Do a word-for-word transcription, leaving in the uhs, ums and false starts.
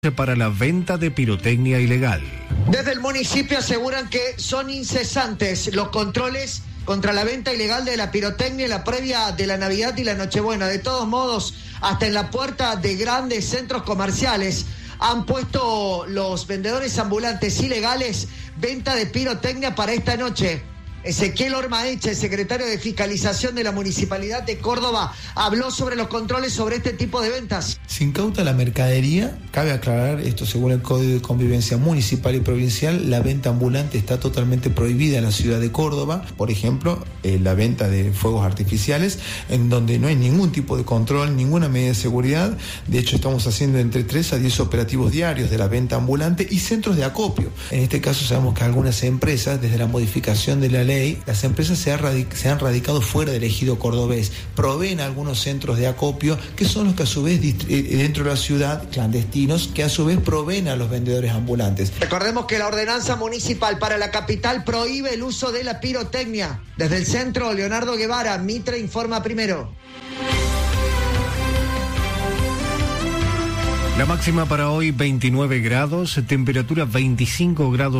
para la venta de pirotecnia ilegal. Desde el municipio aseguran que son incesantes los controles contra la venta ilegal de la pirotecnia en la previa de la Navidad y la Nochebuena. De todos modos, hasta en la puerta de grandes centros comerciales han puesto los vendedores ambulantes ilegales venta de pirotecnia para esta noche. Ezequiel Ormaeche, secretario de Fiscalización de la Municipalidad de Córdoba, habló sobre los controles sobre este tipo de ventas. Se incauta la mercadería. Cabe aclarar, esto según el Código de Convivencia Municipal y Provincial, la venta ambulante está totalmente prohibida en la ciudad de Córdoba. Por ejemplo, eh, la venta de fuegos artificiales, en donde no hay ningún tipo de control, ninguna medida de seguridad. De hecho, estamos haciendo entre tres a diez operativos diarios de la venta ambulante y centros de acopio. En este caso sabemos que algunas empresas, desde la modificación de la ley, las empresas se, radic- se han radicado fuera del ejido cordobés, proveen algunos centros de acopio que son los que a su vez dist- dentro de la ciudad, clandestinos, que a su vez proveen a los vendedores ambulantes. Recordemos que la ordenanza municipal para la capital prohíbe el uso de la pirotecnia. Desde el centro, Leonardo Guevara, Mitre informa primero. La máxima para hoy veintinueve grados, temperatura veinticinco grados.